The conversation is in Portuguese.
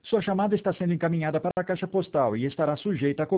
Sua chamada está sendo encaminhada para a caixa postal e estará sujeita a